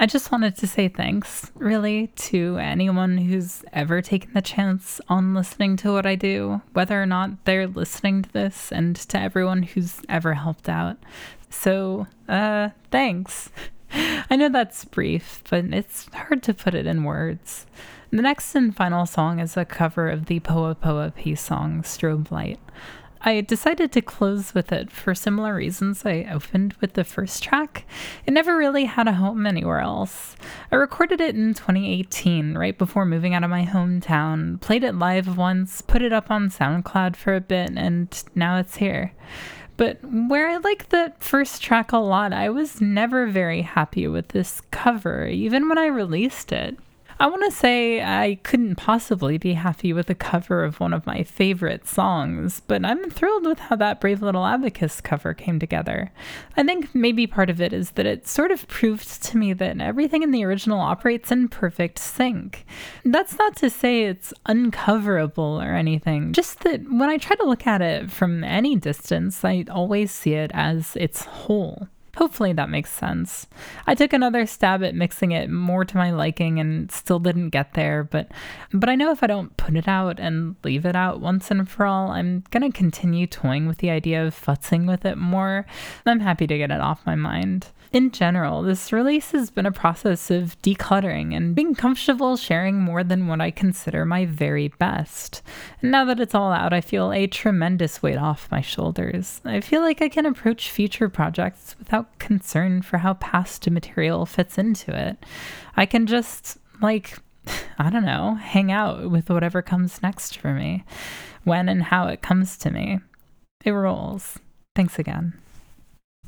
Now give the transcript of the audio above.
I just wanted to say thanks, really, to anyone who's ever taken the chance on listening to what I do, whether or not they're listening to this, and to everyone who's ever helped out. So, thanks. I know that's brief, but it's hard to put it in words. The next and final song is a cover of the Poa Poa Peace song, Strobe Light. I decided to close with it for similar reasons I opened with the first track. It never really had a home anywhere else. I recorded it in 2018, right before moving out of my hometown, played it live once, put it up on SoundCloud for a bit, and now it's here. But where I like the first track a lot, I was never very happy with this cover, even when I released it. I want to say I couldn't possibly be happy with a cover of one of my favorite songs, but I'm thrilled with how that Brave Little Abacus cover came together. I think maybe part of it is that it sort of proved to me that everything in the original operates in perfect sync. That's not to say it's uncoverable or anything, just that when I try to look at it from any distance, I always see it as its whole. Hopefully that makes sense. I took another stab at mixing it more to my liking and still didn't get there, but I know if I don't put it out and leave it out once and for all, I'm gonna continue toying with the idea of futzing with it more. I'm happy to get it off my mind. In general, this release has been a process of decluttering and being comfortable sharing more than what I consider my very best. And now that it's all out, I feel a tremendous weight off my shoulders. I feel like I can approach future projects without concern for how past material fits into it. I can just, I don't know, hang out with whatever comes next for me, when and how it comes to me. It rolls. Thanks again.